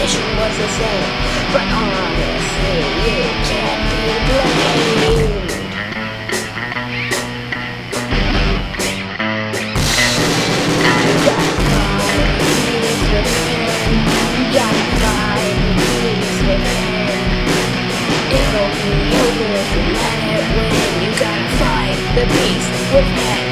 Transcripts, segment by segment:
situation was the same. But honestly, you can't be blamed. You gotta find peace within. You gotta find peace within. It'll be over if you let it win. You gotta fight the beast within.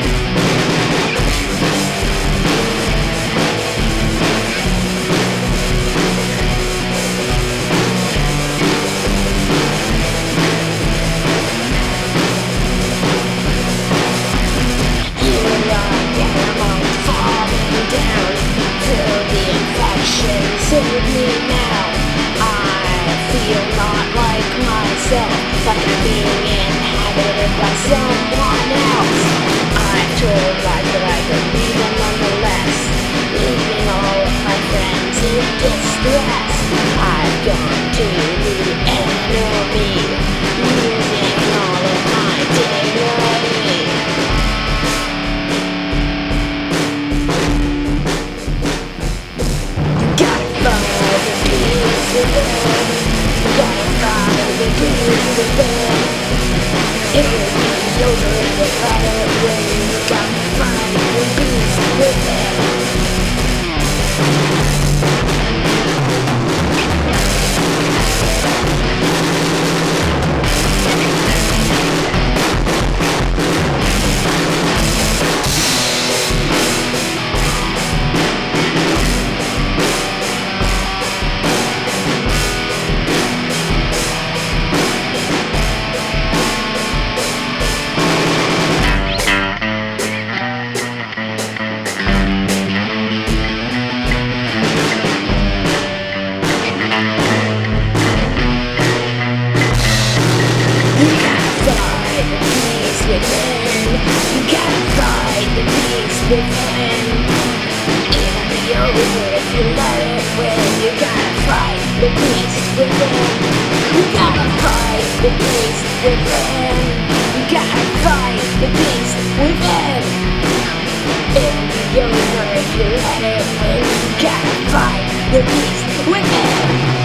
Save me now. I feel not like myself, like I'm being inhabited by someone else. I told lies that I believe them nonetheless, leaving all of my friends in distress. I've gone to the enemy, losing all of my dignity. It will be over if you let it win. You gotta find the beast within. Within. It'll be over if you let it win. You gotta fight the beast within. You gotta fight the beast within. You gotta fight the beast within. It'll be over if you let it win. You gotta fight the beast within.